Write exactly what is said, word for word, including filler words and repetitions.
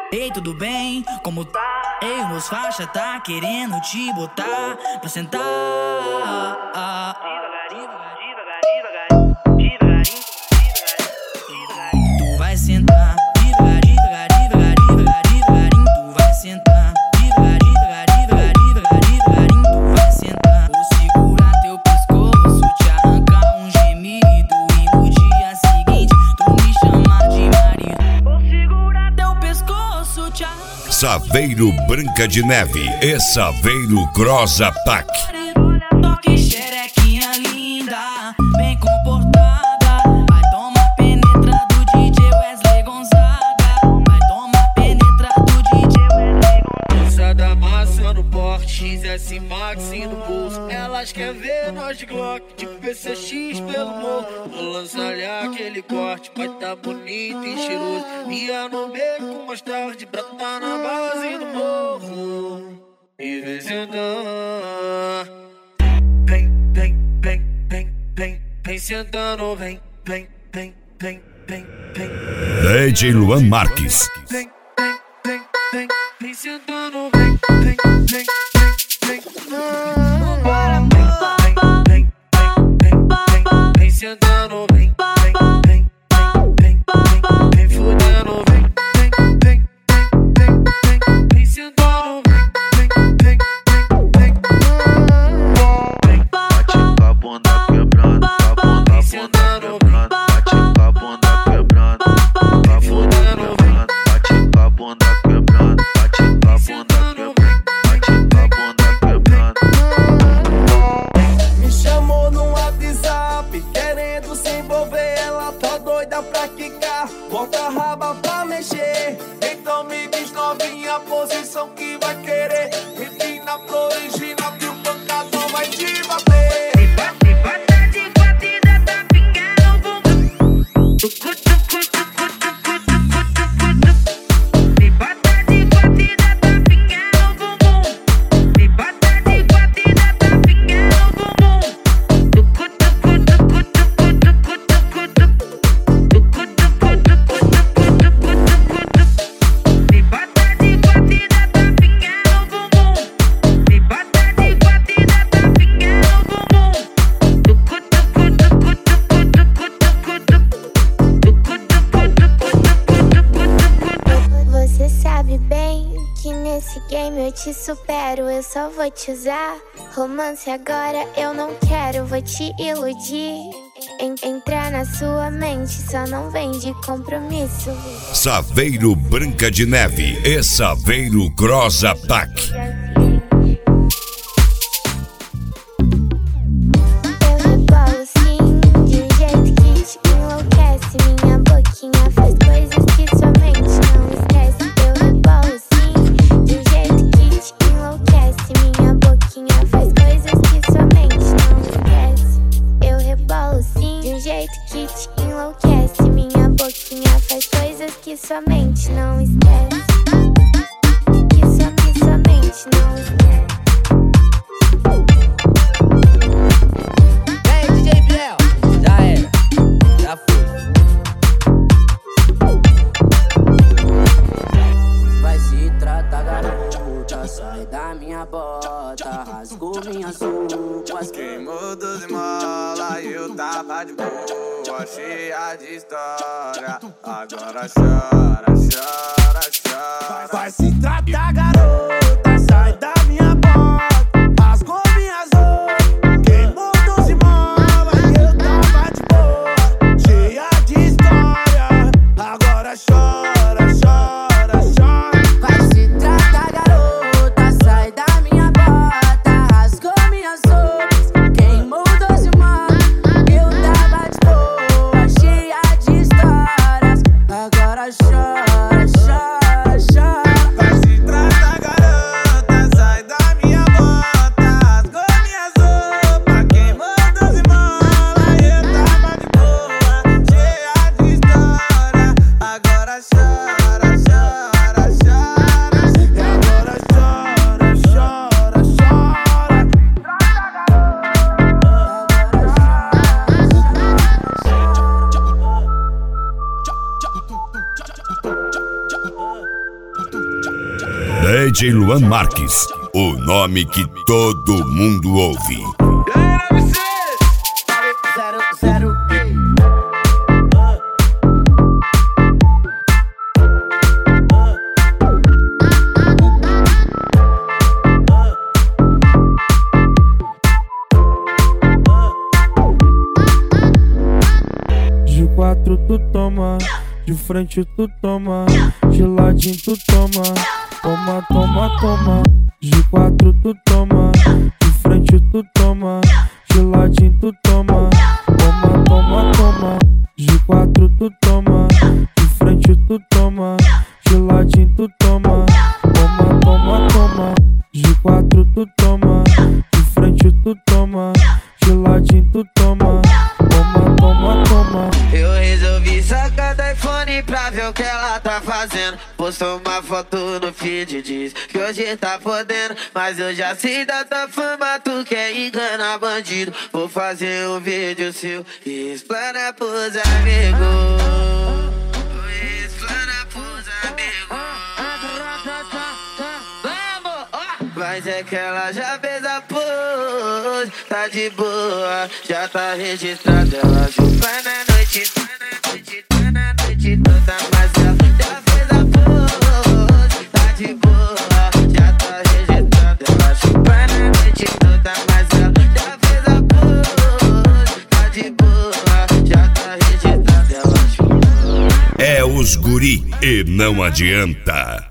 Ei, tudo bem? Como tá? Ei, meus faixa tá querendo te botar pra sentar. Tu vai sentar, devagar, devagar, devagar, devagar, devagarinho. Tu vai sentar, devagar, devagar, devagar, devagar, devagarinho. Tu vai sentar. Vou segurar teu pescoço, te arrancar um gemido e no dia seguinte tu me chamar de marido. Vou segurar teu pescoço, te arrancar. Saveiro Branca de Neve e Saveiro Cross Attack. Toque xerequinha linda, bem comportada. Vai tomar penetra do D J Wesley Gonzaga. Vai tomar penetra do D J Wesley Gonzaga. Moça da massa no porte, X S Max no bolso. Elas querem ver nós de Glock, de P C X pelo morro. Vou lançar-lhe aquele corte, vai tá bonito e cheiroso. Ia no beco mais tarde, brota na base do morro. E vem sentando, vem, vem, vem, vem, vem, vem sentando, vem, vem, vem, vem, vem, vem. D J Luan Marques. Vem, vem, vem, vem, vem sentando, vem, vem, vem, vem, vem. Bora, vem, vem, vem, vem, vem, vem sentando, vem, vem, vem, vem, vem, vem fudendo, vem, vem, vem, vem, vem, vem sentando, vem, vem, vem, vem, vem. Bate com a bunda quebrando, com a bunda, bunda quebrando. Bate com a bunda quebrando, com a bunda quebrando. Bate com a bunda quebrando, bate com a bunda quebrando. Bate com a bunda quebrando. Me chamou no WhatsApp, querendo se envolver. Ela tá doida pra quicar, bota a raba pra mexer. Então me diz novinha a posição que vai querer. Empina pro original que o pancadão vai te bater. Me bate, bate de batida, tá pingando bumbum. Tucu, tucu, tucu, tucu, tucu, tucu. Me bate de batida, tá pingando bumbum. Me bate de batida, tá pingando bumbum. Tucu, tucu, tucu, tucu, tucu, tucu, tucu. Tucu, tucu, tucu, tucu, tucu, tucu. Me bate de batida, tá pingando bumbum. Me bate de batida, tá pingando bumbum. Tucu, tucu, tucu, tucu, tucu, tucu, tucu. Você sabe bem que nesse game eu te supero. Eu só vou te usar. Romance agora eu não quero, vou te iludir. En- entrar na sua mente, só não vem de compromisso. Saveiro Branca de Neve e Saveiro Cross Attack. Eu rebolo sim, de um jeito que te enlouquece. Minha boquinha faz coisas que sua mente não esquece. Eu rebolo sim, de um jeito que te enlouquece. Minha boquinha faz coisas que sua mente não esquece. Eu rebolo sim, de um jeito que te enlouquece. Minha boquinha faz coisas que sua mente não esquece. Que sua, que sua mente não esquece. Ei, D J Biel, já era, já foi. Vai se tratar, garota, sai da minha bota, rasgou minhas roupas. Queimou doze mola e eu tava de boa, cheia de história. Agora chora, chora, chora. Vai se tratar, garota, sai da minha bota, rasgou minhas roupas. Queimou doze mola e eu tava de boa, cheia de história. Agora chora, chora, chora. Vai se tratar, garota, sai da minha bota, rasgou minhas roupas. Queimou doze molas, eu tava de boa, cheia de histórias. Agora chora, chora, chora. Vai se tratar, garota. D J Luan Marques, o nome que todo mundo ouve. Zero, zero, de quatro tu toma, de frente tu toma, de ladinho tu toma, toma, toma, toma. De quatro tu toma, de frente tu toma, de ladinho tu toma, toma, toma, toma. De quatro tu toma, de frente tu toma, de ladinho tu toma, toma, toma, toma. De quatro tu toma, de frente tu toma, de ladinho tu toma, toma, toma, toma. Eu resolvi sacar do iPhone pra ver o que ela tá fazendo. Postou uma foto no feed, diz que hoje tá podendo. Mas eu já sei da tua fama, tu quer enganar bandido. Vou fazer um vídeo seu e explana pros amigos. Explana pros amigos. Mas é que ela já fez a pose, tá de boa, já tá registrada. Ela chupa na noite, tá na noite, tá na noite toda. Mas ela já fez a pose, tá de boa, já tá registrada. Ela chupa na noite toda. Mas ela já fez a pose, tá de boa, já tá registrada. Ela chupa. É os guri e não adianta.